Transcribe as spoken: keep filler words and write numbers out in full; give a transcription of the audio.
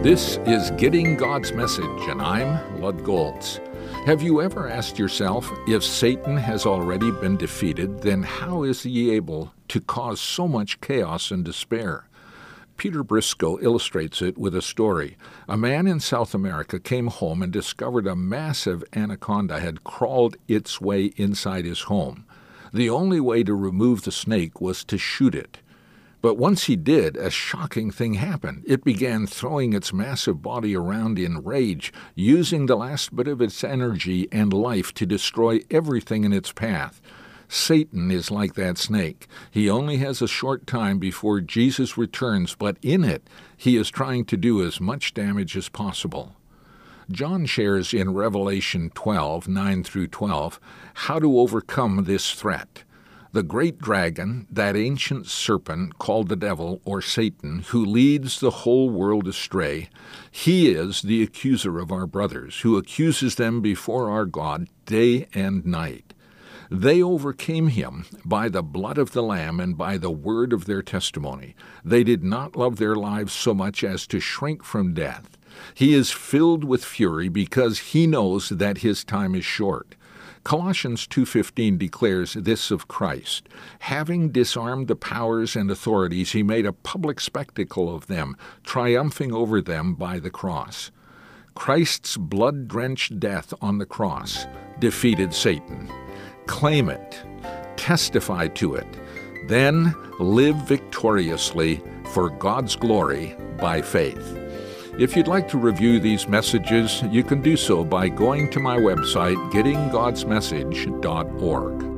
This is Getting God's Message, and I'm Lud Goltz. Have you ever asked yourself, if Satan has already been defeated, then how is he able to cause so much chaos and despair? Peter Briscoe illustrates it with a story. A man in South America came home and discovered a massive anaconda had crawled its way inside his home. The only way to remove the snake was to shoot it. But once he did, a shocking thing happened. It began throwing its massive body around in rage, using the last bit of its energy and life to destroy everything in its path. Satan is like that snake. He only has a short time before Jesus returns, but in it, he is trying to do as much damage as possible. John shares in Revelation twelve, nine through twelve, how to overcome this threat. The great dragon, that ancient serpent called the devil or Satan, who leads the whole world astray, he is the accuser of our brothers, who accuses them before our God day and night. They overcame him by the blood of the Lamb and by the word of their testimony. They did not love their lives so much as to shrink from death. He is filled with fury because he knows that his time is short. Colossians two fifteen declares this of Christ. Having disarmed the powers and authorities, he made a public spectacle of them, triumphing over them by the cross. Christ's blood-drenched death on the cross defeated Satan. Claim it. Testify to it. Then live victoriously for God's glory by faith. If you'd like to review these messages, you can do so by going to my website, getting gods message dot org.